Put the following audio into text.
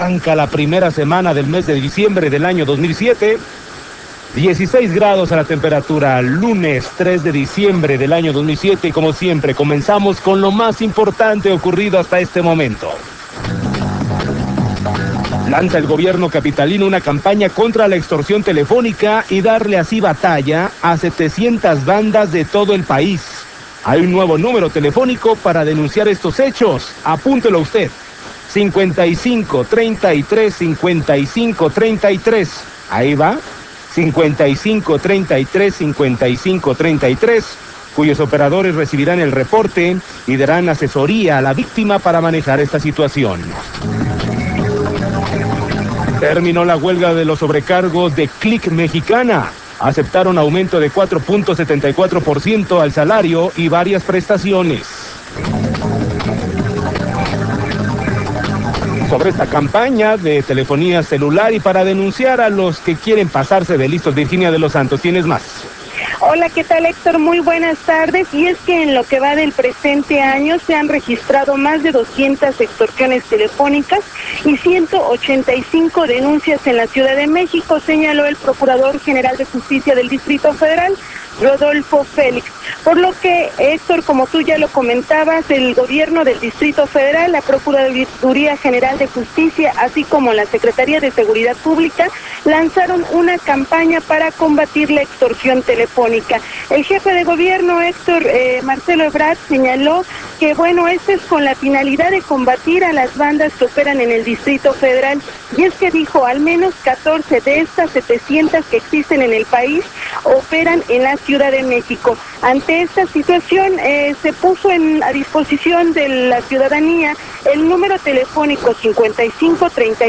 arranca la primera semana del mes de diciembre del año 2007. 16 grados a la temperatura, lunes 3 de diciembre del año 2007, y como siempre comenzamos con lo más importante ocurrido hasta este momento. Lanza el gobierno capitalino una campaña contra la extorsión telefónica y darle así batalla a 700 bandas de todo el país. Hay un nuevo número telefónico para denunciar estos hechos. Apúntelo usted. 55 33 55 33. Ahí va. 55 33 55 33, cuyos operadores recibirán el reporte y darán asesoría a la víctima para manejar esta situación. Terminó la huelga de los sobrecargos de Click Mexicana. Aceptaron aumento de 4.74% al salario y varias prestaciones. Sobre esta campaña de telefonía celular y para denunciar a los que quieren pasarse de listos, Virginia de los Santos, ¿tienes más? Hola, ¿qué tal, Héctor? Muy buenas tardes. Y es que en lo que va del presente año se han registrado más de 200 extorsiones telefónicas y 185 denuncias en la Ciudad de México, señaló el Procurador General de Justicia del Distrito Federal, Rodolfo Félix. Por lo que, Héctor, como tú ya lo comentabas, el gobierno del Distrito Federal, la Procuraduría General de Justicia, así como la Secretaría de Seguridad Pública, lanzaron una campaña para combatir la extorsión telefónica. El jefe de gobierno, Héctor, Marcelo Ebrard, señaló que, bueno, esto es con la finalidad de combatir a las bandas que operan en el Distrito Federal. Y es que dijo, al menos 14 de estas 700 que existen en el país operan en la Ciudad de México. Ante esta situación, se puso a disposición de la ciudadanía el número telefónico 55 33